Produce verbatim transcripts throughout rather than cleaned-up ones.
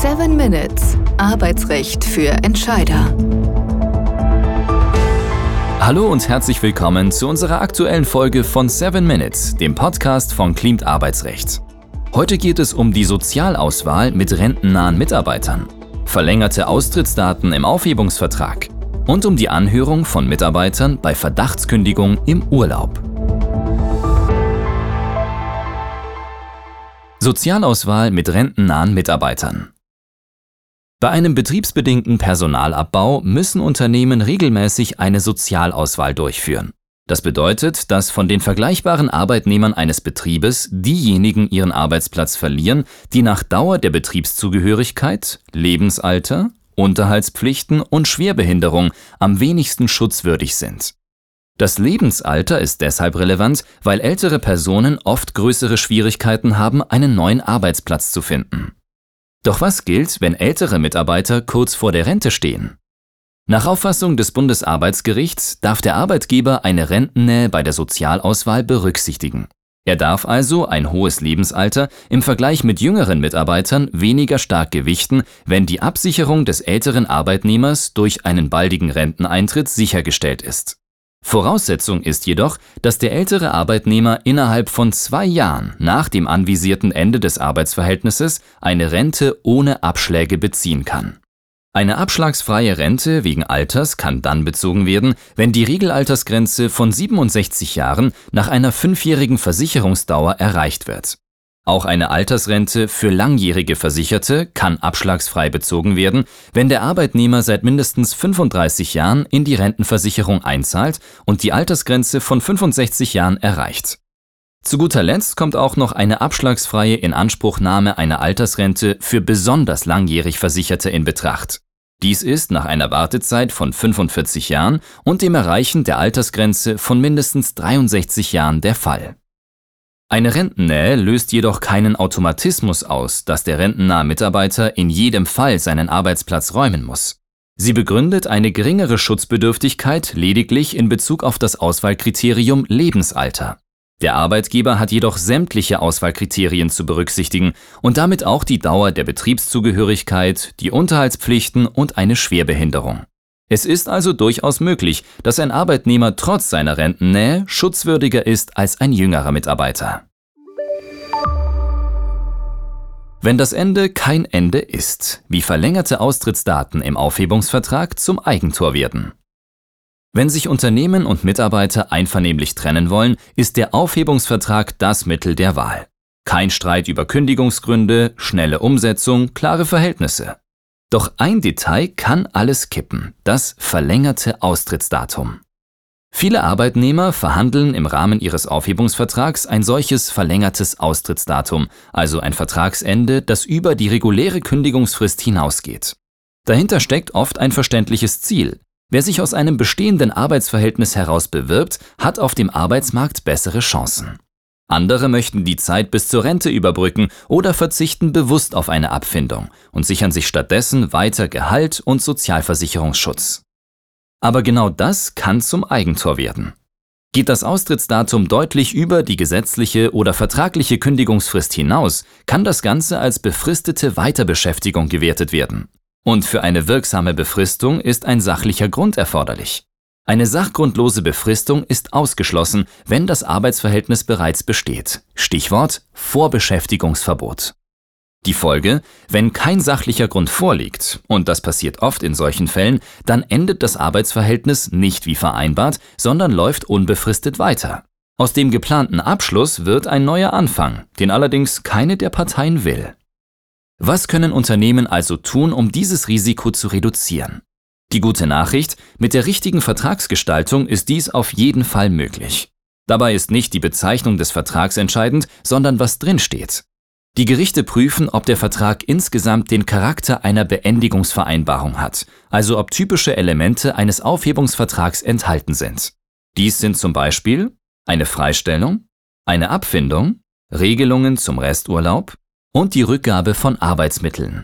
seven minutes. Arbeitsrecht für Entscheider. Hallo und herzlich willkommen zu unserer aktuellen Folge von seven minutes, dem Podcast von Klimt Arbeitsrecht. Heute geht es um die Sozialauswahl mit rentennahen Mitarbeitern, verlängerte Austrittsdaten im Aufhebungsvertrag und um die Anhörung von Mitarbeitern bei Verdachtskündigung im Urlaub. Sozialauswahl mit rentennahen Mitarbeitern. Bei einem betriebsbedingten Personalabbau müssen Unternehmen regelmäßig eine Sozialauswahl durchführen. Das bedeutet, dass von den vergleichbaren Arbeitnehmern eines Betriebes diejenigen ihren Arbeitsplatz verlieren, die nach Dauer der Betriebszugehörigkeit, Lebensalter, Unterhaltspflichten und Schwerbehinderung am wenigsten schutzwürdig sind. Das Lebensalter ist deshalb relevant, weil ältere Personen oft größere Schwierigkeiten haben, einen neuen Arbeitsplatz zu finden. Doch was gilt, wenn ältere Mitarbeiter kurz vor der Rente stehen? Nach Auffassung des Bundesarbeitsgerichts darf der Arbeitgeber eine Rentennähe bei der Sozialauswahl berücksichtigen. Er darf also ein hohes Lebensalter im Vergleich mit jüngeren Mitarbeitern weniger stark gewichten, wenn die Absicherung des älteren Arbeitnehmers durch einen baldigen Renteneintritt sichergestellt ist. Voraussetzung ist jedoch, dass der ältere Arbeitnehmer innerhalb von zwei Jahren nach dem anvisierten Ende des Arbeitsverhältnisses eine Rente ohne Abschläge beziehen kann. Eine abschlagsfreie Rente wegen Alters kann dann bezogen werden, wenn die Regelaltersgrenze von siebenundsechzig Jahren nach einer fünfjährigen Versicherungsdauer erreicht wird. Auch eine Altersrente für langjährige Versicherte kann abschlagsfrei bezogen werden, wenn der Arbeitnehmer seit mindestens fünfunddreißig Jahren in die Rentenversicherung einzahlt und die Altersgrenze von fünfundsechzig Jahren erreicht. Zu guter Letzt kommt auch noch eine abschlagsfreie Inanspruchnahme einer Altersrente für besonders langjährig Versicherte in Betracht. Dies ist nach einer Wartezeit von fünfundvierzig Jahren und dem Erreichen der Altersgrenze von mindestens dreiundsechzig Jahren der Fall. Eine Rentennähe löst jedoch keinen Automatismus aus, dass der rentennahe Mitarbeiter in jedem Fall seinen Arbeitsplatz räumen muss. Sie begründet eine geringere Schutzbedürftigkeit lediglich in Bezug auf das Auswahlkriterium Lebensalter. Der Arbeitgeber hat jedoch sämtliche Auswahlkriterien zu berücksichtigen und damit auch die Dauer der Betriebszugehörigkeit, die Unterhaltspflichten und eine Schwerbehinderung. Es ist also durchaus möglich, dass ein Arbeitnehmer trotz seiner Rentennähe schutzwürdiger ist als ein jüngerer Mitarbeiter. Wenn das Ende kein Ende ist, wie verlängerte Austrittsdaten im Aufhebungsvertrag zum Eigentor werden. Wenn sich Unternehmen und Mitarbeiter einvernehmlich trennen wollen, ist der Aufhebungsvertrag das Mittel der Wahl. Kein Streit über Kündigungsgründe, schnelle Umsetzung, klare Verhältnisse. Doch ein Detail kann alles kippen: das verlängerte Austrittsdatum. Viele Arbeitnehmer verhandeln im Rahmen ihres Aufhebungsvertrags ein solches verlängertes Austrittsdatum, also ein Vertragsende, das über die reguläre Kündigungsfrist hinausgeht. Dahinter steckt oft ein verständliches Ziel: Wer sich aus einem bestehenden Arbeitsverhältnis heraus bewirbt, hat auf dem Arbeitsmarkt bessere Chancen. Andere möchten die Zeit bis zur Rente überbrücken oder verzichten bewusst auf eine Abfindung und sichern sich stattdessen weiter Gehalt und Sozialversicherungsschutz. Aber genau das kann zum Eigentor werden. Geht das Austrittsdatum deutlich über die gesetzliche oder vertragliche Kündigungsfrist hinaus, kann das Ganze als befristete Weiterbeschäftigung gewertet werden. Und für eine wirksame Befristung ist ein sachlicher Grund erforderlich. Eine sachgrundlose Befristung ist ausgeschlossen, wenn das Arbeitsverhältnis bereits besteht. Stichwort Vorbeschäftigungsverbot. Die Folge: Wenn kein sachlicher Grund vorliegt, und das passiert oft in solchen Fällen, dann endet das Arbeitsverhältnis nicht wie vereinbart, sondern läuft unbefristet weiter. Aus dem geplanten Abschluss wird ein neuer Anfang, den allerdings keine der Parteien will. Was können Unternehmen also tun, um dieses Risiko zu reduzieren? Die gute Nachricht: Mit der richtigen Vertragsgestaltung ist dies auf jeden Fall möglich. Dabei ist nicht die Bezeichnung des Vertrags entscheidend, sondern was drinsteht. Die Gerichte prüfen, ob der Vertrag insgesamt den Charakter einer Beendigungsvereinbarung hat, also ob typische Elemente eines Aufhebungsvertrags enthalten sind. Dies sind zum Beispiel eine Freistellung, eine Abfindung, Regelungen zum Resturlaub und die Rückgabe von Arbeitsmitteln.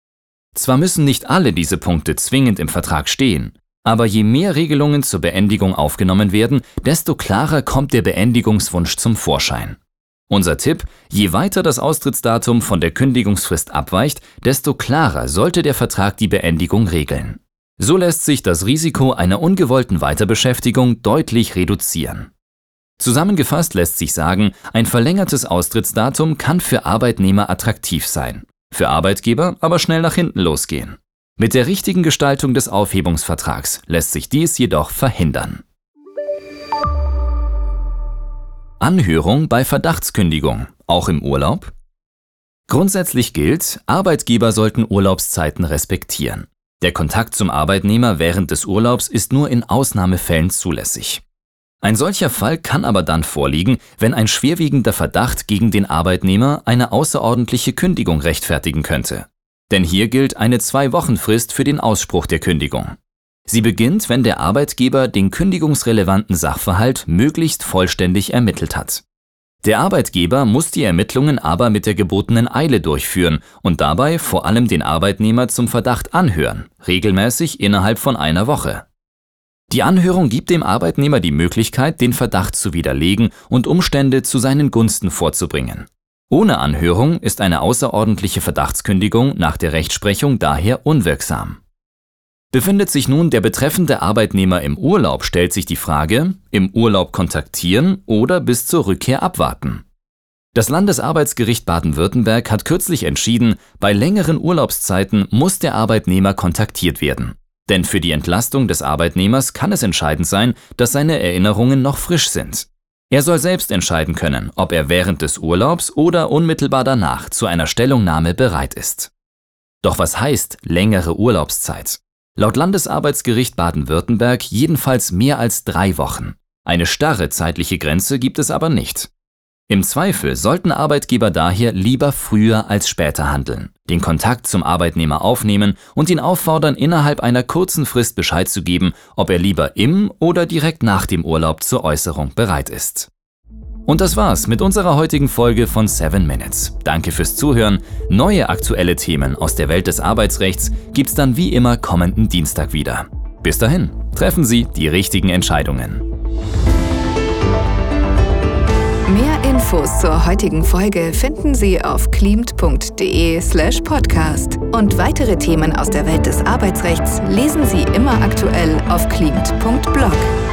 Zwar müssen nicht alle diese Punkte zwingend im Vertrag stehen, aber je mehr Regelungen zur Beendigung aufgenommen werden, desto klarer kommt der Beendigungswunsch zum Vorschein. Unser Tipp: Je weiter das Austrittsdatum von der Kündigungsfrist abweicht, desto klarer sollte der Vertrag die Beendigung regeln. So lässt sich das Risiko einer ungewollten Weiterbeschäftigung deutlich reduzieren. Zusammengefasst lässt sich sagen, ein verlängertes Austrittsdatum kann für Arbeitnehmer attraktiv sein, für Arbeitgeber aber schnell nach hinten losgehen. Mit der richtigen Gestaltung des Aufhebungsvertrags lässt sich dies jedoch verhindern. Anhörung bei Verdachtskündigung, auch im Urlaub? Grundsätzlich gilt, Arbeitgeber sollten Urlaubszeiten respektieren. Der Kontakt zum Arbeitnehmer während des Urlaubs ist nur in Ausnahmefällen zulässig. Ein solcher Fall kann aber dann vorliegen, wenn ein schwerwiegender Verdacht gegen den Arbeitnehmer eine außerordentliche Kündigung rechtfertigen könnte. Denn hier gilt eine Zwei-Wochen-Frist für den Ausspruch der Kündigung. Sie beginnt, wenn der Arbeitgeber den kündigungsrelevanten Sachverhalt möglichst vollständig ermittelt hat. Der Arbeitgeber muss die Ermittlungen aber mit der gebotenen Eile durchführen und dabei vor allem den Arbeitnehmer zum Verdacht anhören, regelmäßig innerhalb von einer Woche. Die Anhörung gibt dem Arbeitnehmer die Möglichkeit, den Verdacht zu widerlegen und Umstände zu seinen Gunsten vorzubringen. Ohne Anhörung ist eine außerordentliche Verdachtskündigung nach der Rechtsprechung daher unwirksam. Befindet sich nun der betreffende Arbeitnehmer im Urlaub, stellt sich die Frage: Im Urlaub kontaktieren oder bis zur Rückkehr abwarten? Das Landesarbeitsgericht Baden-Württemberg hat kürzlich entschieden, bei längeren Urlaubszeiten muss der Arbeitnehmer kontaktiert werden. Denn für die Entlastung des Arbeitnehmers kann es entscheidend sein, dass seine Erinnerungen noch frisch sind. Er soll selbst entscheiden können, ob er während des Urlaubs oder unmittelbar danach zu einer Stellungnahme bereit ist. Doch was heißt längere Urlaubszeit? Laut Landesarbeitsgericht Baden-Württemberg jedenfalls mehr als drei Wochen. Eine starre zeitliche Grenze gibt es aber nicht. Im Zweifel sollten Arbeitgeber daher lieber früher als später handeln, den Kontakt zum Arbeitnehmer aufnehmen und ihn auffordern, innerhalb einer kurzen Frist Bescheid zu geben, ob er lieber im oder direkt nach dem Urlaub zur Äußerung bereit ist. Und das war's mit unserer heutigen Folge von seven minutes. Danke fürs Zuhören. Neue aktuelle Themen aus der Welt des Arbeitsrechts gibt's dann wie immer kommenden Dienstag wieder. Bis dahin, treffen Sie die richtigen Entscheidungen. Mehr Infos zur heutigen Folge finden Sie auf klimt punkt de slash podcast. Und weitere Themen aus der Welt des Arbeitsrechts lesen Sie immer aktuell auf klimt punkt blog.